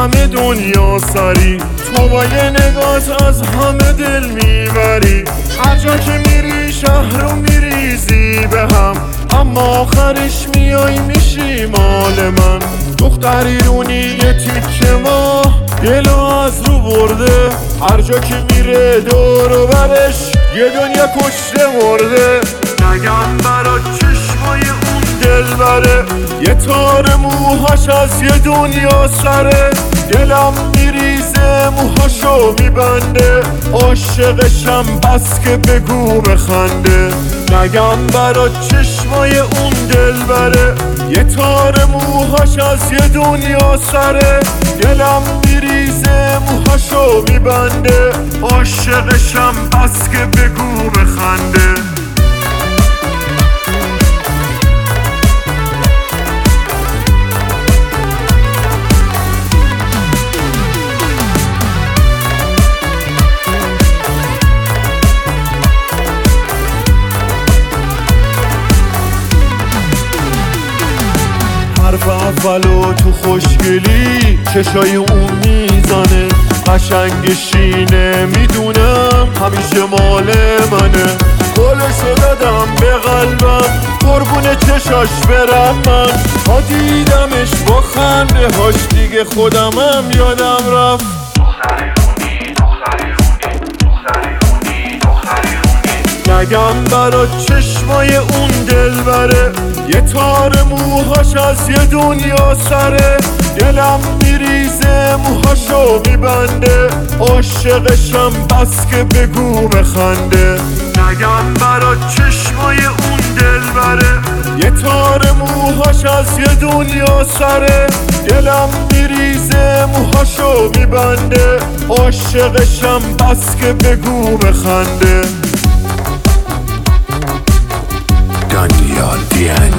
همه دنیا سری، تو با یه نگات از همه دل میبری. هر جا که میری شهر رو میریزی به هم، اما آخرش میای میشی مال من. دختری رونی یه تیکه ماه دلو از رو برده، هر جا که میره دور و برش یه دنیا کشته مرده. نگم برا چشمای اون دل بره، یه تار موهاش از یه دنیا سره. دلم میریزه موهاشو میبنده، عاشقشم بس که بگو بخنده. نگم برا چشمای اون دل بره، یه تار موهاش از یه دنیا سره. دلم میریزه موهاشو میبنده، عاشقشم بس که بگو بخنده. حرف اولو تو خوشگلی چشای اون میزنه، قشنگ شینه میدونم همیشه مال منه. گلشو دادم به قلبم قربون چشاش برم من، تا دیدمش با خنده هاش دیگه خودمم یادم رفت. نگم برا چشمای اون دل بره، یه تار موهاش از یه دنیا سره. دلم میریزه موهاشو میبنده، عاشقشم بس که بگو بخنده. نگم برا چشمای اون دل بره، یه تار موهاش از یه دنیا سره. دلم میریزه موهاشو میبنده، عاشقشم بس که بگو بخنده. Daniel DN